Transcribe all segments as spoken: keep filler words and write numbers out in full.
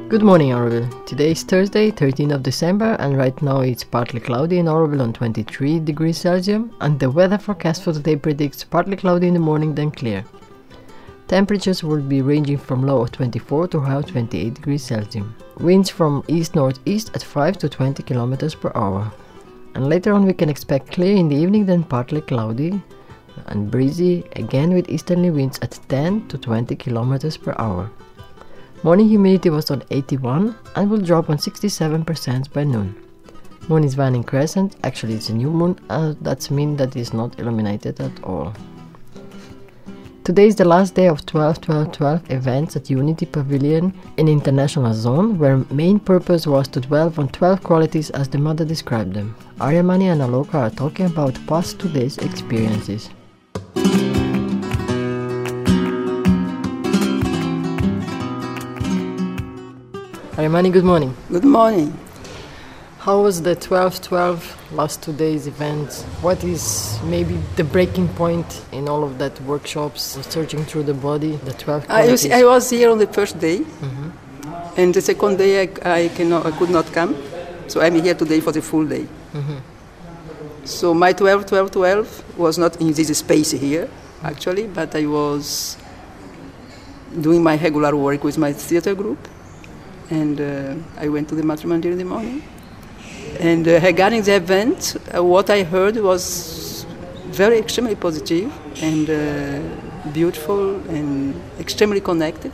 Good morning, Oroville. Today is Thursday, thirteenth of December, and right now it's partly cloudy in Oroville on twenty-three degrees Celsius, and the weather forecast for today predicts partly cloudy in the morning, then clear. Temperatures will be ranging from low of twenty-four to high of twenty-eight degrees Celsius. Winds from east-northeast at five to twenty kilometers per hour. And later on we can expect clear in the evening, then partly cloudy and breezy, again with easterly winds at ten to twenty kilometers per hour. Morning humidity was on eighty-one and will drop on sixty-seven percent by noon. Moon is waning crescent, actually it's a new moon, uh, that means that it's not illuminated at all. Today is the last day of twelve twelve twelve events at Unity Pavilion in International Zone, where main purpose was to dwell on twelve qualities as the mother described them. Aryamani and Aloka are talking about past today's experiences. Aryamani, good morning. Good morning. How was the twelve twelve last two days event? What is maybe the breaking point in all of that workshops, searching through the body, the twelve I, qualities? I was here on the first day, Mm-hmm. and the second day I, I, cannot, I could not come, so I'm here today for the full day. Mm-hmm. So my twelve twelve twelve was not in this space here, actually, but I was doing my regular work with my theater group, and uh, I went to the matrimony in the morning. And uh, regarding the event, uh, what I heard was very extremely positive and uh, beautiful and extremely connected.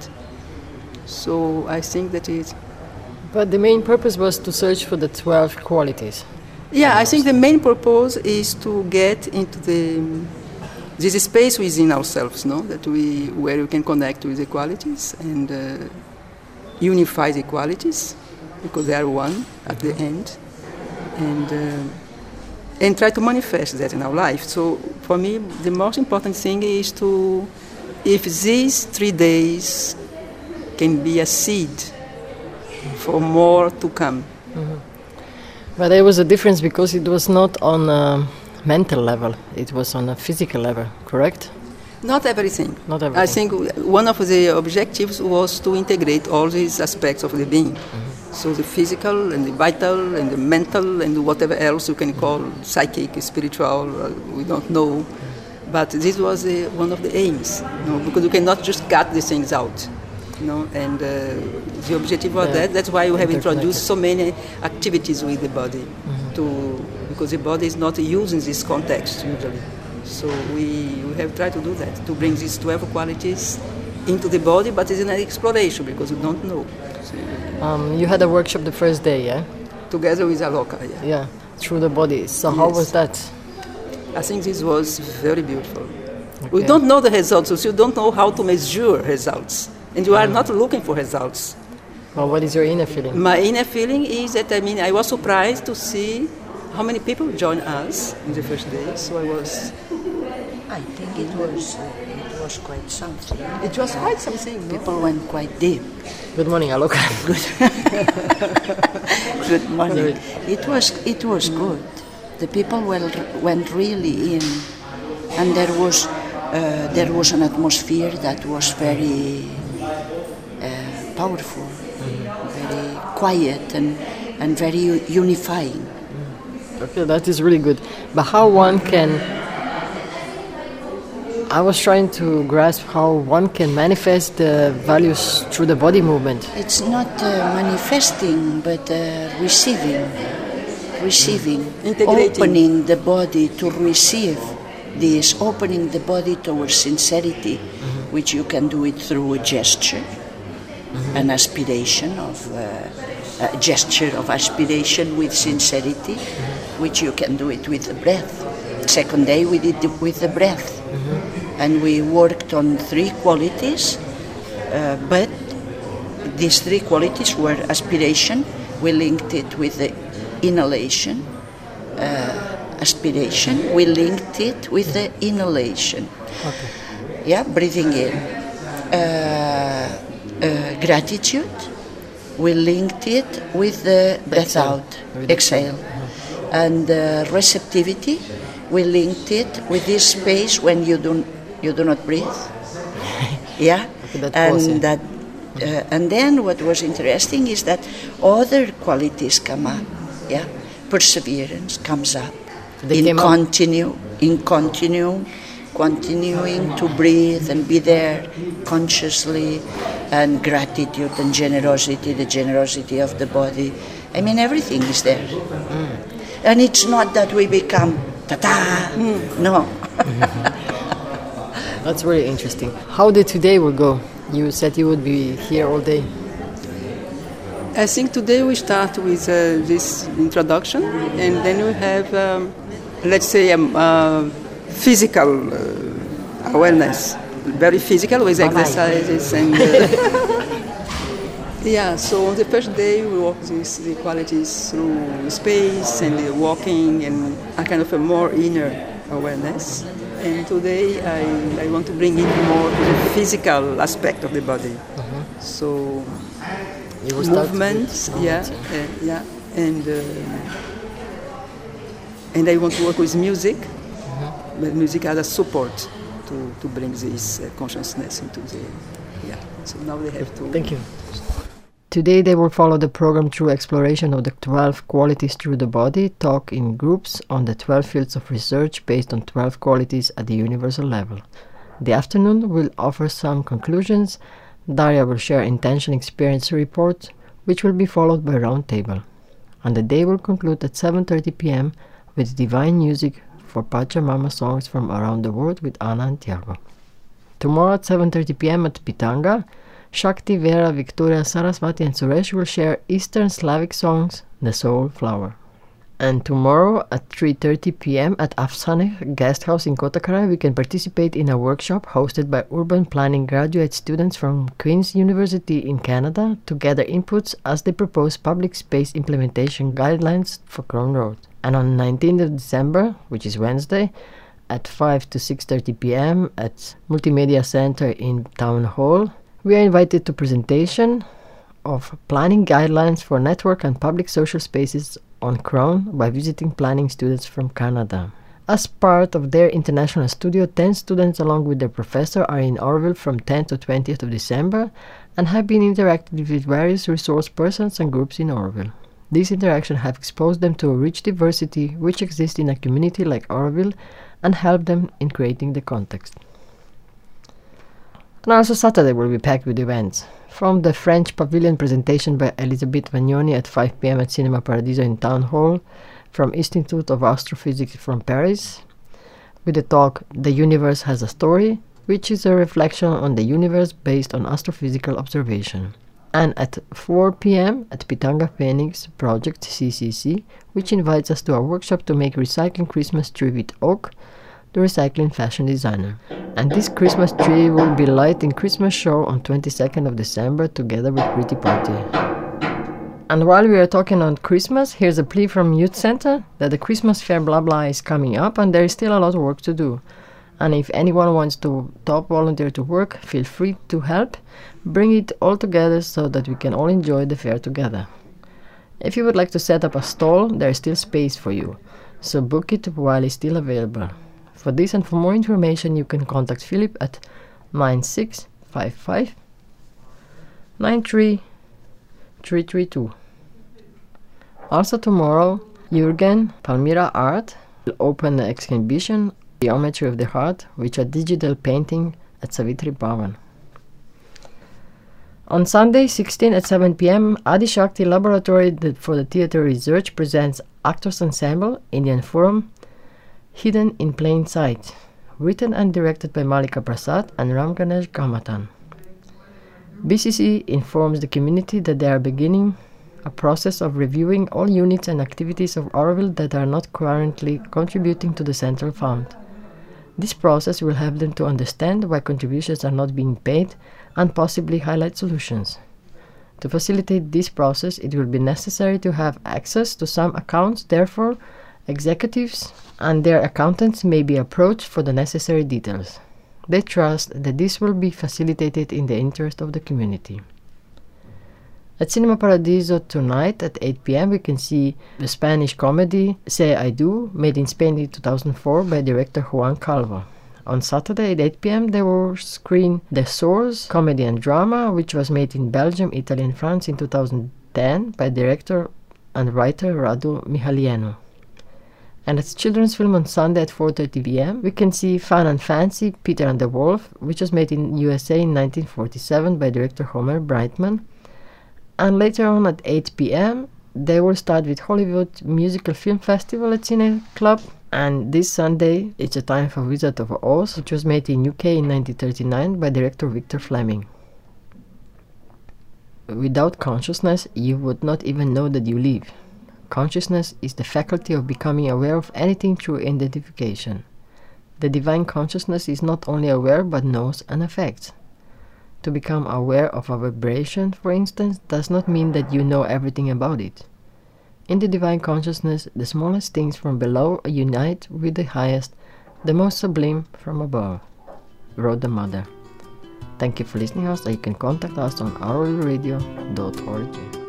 So I think that it... But the main purpose was to search for the twelve qualities. Yeah, I think the main purpose is to get into the this space within ourselves, no? That we where we can connect with the qualities and uh, unify the qualities, because they are one at the end, and uh, and try to manifest that in our life. So for me, the most important thing is to, if these three days can be a seed for more to come. Mm-hmm. But there was a difference because it was not on a mental level, it was on a physical level, correct? Not everything. Not everything. I think one of the objectives was to integrate all these aspects of the being. Mm-hmm. So the physical and the vital and the mental and whatever else you can call psychic, spiritual, uh, we don't know. Mm-hmm. But this was uh, one of the aims, you know, because you cannot just cut these things out. You know, and uh, the objective was yeah. that. That's why we have introduced so many activities with the body, mm-hmm. to because the body is not used in this context usually. So we, we have tried to do that, to bring these twelve qualities into the body, but it's an exploration because we don't know. So, um, you had a workshop the first day, yeah? Together with Aloka, yeah. Yeah, through the body. So yes. How was that? I think this was very beautiful. Okay. We don't know the results, so you don't know how to measure results. And you are not looking for results. Well, what is your inner feeling? My inner feeling is that, I mean, I was surprised to see how many people joined us in the first day. So I was... I think it was uh, it was quite something. It was quite something, no? People went quite deep. Good morning, Aloka. Good morning. It was it was good. The people well, went really in, and there was uh, there was an atmosphere that was very uh, powerful, very quiet, and and very unifying. Okay, that is really good. But how one can... I was trying to grasp how one can manifest the values through the body movement. It's not uh, manifesting, but uh, receiving. Receiving. Integrating. Opening the body to receive this, opening the body towards sincerity, mm-hmm. which you can do it through a gesture, mm-hmm. an aspiration of, uh, a gesture of aspiration with sincerity, mm-hmm. which you can do it with the breath. Second day we did it with the breath. Mm-hmm. And we worked on three qualities, uh, but these three qualities were aspiration. We linked it with the inhalation. Uh, aspiration, we linked it with the inhalation. Okay. Yeah, breathing in. Uh, uh, gratitude, we linked it with the breath out, exhale. Mm-hmm. And uh, receptivity, we linked it with this space when you don't you do not breathe. Yeah, okay, that and pause, yeah. that Uh, and then what was interesting is that other qualities come up. Yeah, perseverance comes up. They in came up. continue, in continuum, continuing to breathe and be there consciously, and gratitude and generosity, the generosity of the body. I mean, everything is there. Mm. And it's not that we become ta-ta, mm. no. That's really interesting. How did today will go? You said you would be here all day. I think today we start with uh, this introduction, and then we have, um, let's say, a um, uh, physical uh, awareness, very physical with Bye-bye. exercises and. Uh, yeah, so on the first day we walk these the qualities through space and the walking and a kind of a more inner awareness. And today I, I want to bring in more to the physical aspect of the body. Mm-hmm. So. You will start movements, with yeah, uh, yeah, and uh, and I want to work with music, mm-hmm. but music as a support to, to bring this uh, consciousness into the, yeah. So now they have to. Thank you. Today they will follow the program through exploration of the twelve qualities through the body, talk in groups on the twelve fields of research based on twelve qualities at the universal level. The afternoon will offer some conclusions. Daria will share intention experience report, which will be followed by round table. And the day will conclude at seven thirty p.m. with divine music for Pachamama songs from around the world with Anna and Tiago. Tomorrow at seven thirty p.m. at Pitanga, Shakti, Vera, Victoria, Saraswati and Suresh will share Eastern Slavic songs, The Soul Flower. And tomorrow at three thirty p.m. at Afsaneh Guest House in Kotakara, we can participate in a workshop hosted by urban planning graduate students from Queen's University in Canada to gather inputs as they propose public space implementation guidelines for Crown Road. And on nineteenth of December, which is Wednesday, at five to six thirty p.m. at Multimedia Center in Town Hall, we are invited to presentation of planning guidelines for network and public social spaces on Crown by visiting planning students from Canada. As part of their international studio, ten students along with their professor are in Oroville from tenth to twentieth of December and have been interacting with various resource persons and groups in Oroville. These interactions have exposed them to a rich diversity which exists in a community like Oroville and helped them in creating the context. And also Saturday will be packed with events. From the French Pavilion presentation by Elisabeth Vagnoni at five p.m. at Cinema Paradiso in Town Hall, from Institute of Astrophysics from Paris, with the talk The Universe Has a Story, which is a reflection on the universe based on astrophysical observation. And at four p.m. at Pitanga Phoenix Project C C C, which invites us to a workshop to make recycling Christmas tree with oak, the recycling fashion designer. And this Christmas tree will be light in Christmas show on twenty-second of December together with Pretty Party. And while we are talking on Christmas, here's a plea from Youth Center that the Christmas fair blah blah is coming up and there is still a lot of work to do. And if anyone wants to top volunteer to work, feel free to help. Bring it all together so that we can all enjoy the fair together. If you would like to set up a stall, there is still space for you, so book it while it's still available. For this and for more information, you can contact Philip at nine six five five nine three three three two. Also tomorrow, Jürgen Palmyra Art will open the exhibition Geometry of the Heart, which are digital painting at Savitri Bhavan. On Sunday, sixteenth at seven p.m., Adi Shakti Laboratory for the Theatre Research presents Actors Ensemble, Indian Forum, Hidden in Plain Sight, written and directed by Malika Prasad and Ram Ganesh Gamatan. B C C informs the community that they are beginning a process of reviewing all units and activities of Oroville that are not currently contributing to the Central Fund. This process will help them to understand why contributions are not being paid and possibly highlight solutions. To facilitate this process, it will be necessary to have access to some accounts. Therefore, executives and their accountants may be approached for the necessary details. They trust that this will be facilitated in the interest of the community. At Cinema Paradiso tonight at eight p.m. we can see the Spanish comedy Say I Do, made in Spain in two thousand four by director Juan Calvo. On Saturday at eight p m they will screen The Source, comedy and drama, which was made in Belgium, Italy and France in two thousand ten by director and writer Radu Mihalienu. And as children's film on Sunday at four thirty p m we can see Fun and Fancy, Peter and the Wolf, which was made in U S A in nineteen forty-seven by director Homer Brightman. And later on at eight p m they will start with Hollywood Musical Film Festival at Cine Club. And this Sunday it's a time for Wizard of Oz, which was made in U K in nineteen thirty-nine by director Victor Fleming. Without consciousness, you would not even know that you live. Consciousness is the faculty of becoming aware of anything through identification. The divine consciousness is not only aware but knows and affects. To become aware of a vibration, for instance, does not mean that you know everything about it. In the divine consciousness, the smallest things from below unite with the highest, the most sublime from above, wrote the Mother. Thank you for listening us, and you can contact us on aural radio dot org.